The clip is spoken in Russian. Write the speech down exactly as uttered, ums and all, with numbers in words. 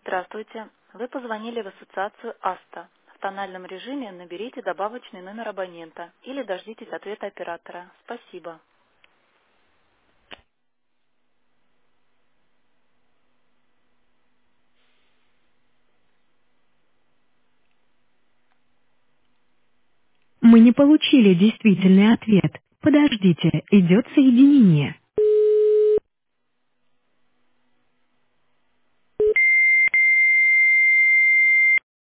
Здравствуйте. Вы позвонили в ассоциацию АСТА. В тональном режиме наберите добавочный номер абонента или дождитесь ответа оператора. Спасибо. Мы не получили действительный ответ. Подождите, идет соединение.